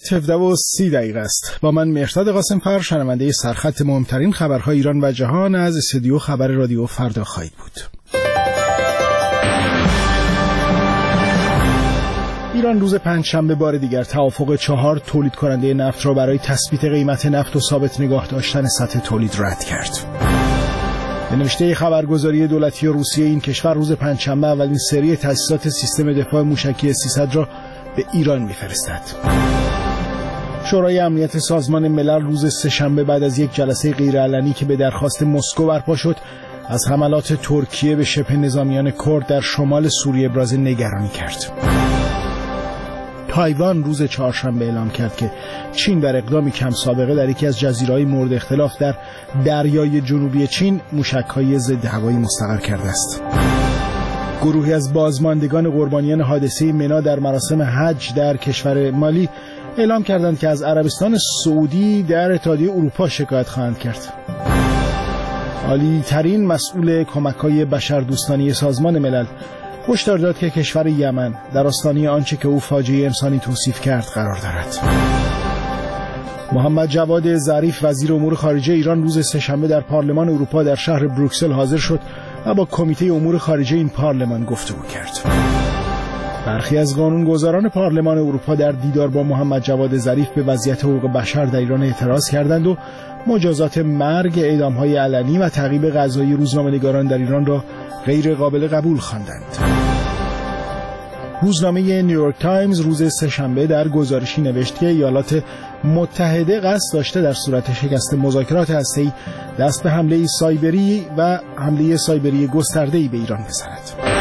17:30 است. با من مهرداد قاسم‌فر، شنونده سرخط مهمترین خبرهای ایران و جهان از استودیو خبر رادیو فردا خواهید بود. ایران روز پنجشنبه بار دیگر توافق 4 تولید کننده نفت را برای تثبیت قیمت نفت و ثابت نگاه داشتن سطح تولید رد کرد. به نوشته خبرگزاری دولتی روسیه، این کشور روز پنجشنبه اولین سری تجهیزات سیستم دفاع موشکی 300 را به ایران می‌فرستد. شورای امنیت سازمان ملل روز سه‌شنبه بعد از یک جلسه غیرعلنی که به درخواست مسکو برپا شد، از حملات ترکیه به شبه نظامیان کرد در شمال سوریه ابراز نگرانی کرد. تایوان روز چهارشنبه اعلام کرد که چین در اقدامی کم سابقه در یکی از جزیره‌های مورد اختلاف در دریای جنوبی چین موشک‌های ضد هوایی مستقر کرده است. گروهی از بازماندگان قربانیان حادثه منا در مراسم حج در کشور مالی اعلام کردند که از عربستان سعودی در اتحادیه اروپا شکایت خواهند کرد. عالی ترین مسئول کمک‌های بشردوستانه سازمان ملل هشدار داد که کشور یمن در آستانه آنچه که او فاجعه انسانی توصیف کرد قرار دارد. محمد جواد ظریف وزیر امور خارجه ایران روز سه‌شنبه در پارلمان اروپا در شهر بروکسل حاضر شد و با کمیته امور خارجه این پارلمان گفتگو کرد. برخی از قانونگذاران پارلمان اروپا در دیدار با محمد جواد ظریف به وضعیت حقوق بشر در ایران اعتراض کردند و مجازات مرگ، اعدام‌های علنی و تعقیب قضایی روزنامه‌نگاران در ایران را غیر قابل قبول خواندند. روزنامه نیویورک تایمز روز سه‌شنبه در گزارشی نوشت که ایالات متحده قصد داشته در صورت شکست مذاکرات هسته‌ای دست به حمله سایبری گسترده‌ای به ایران بزند.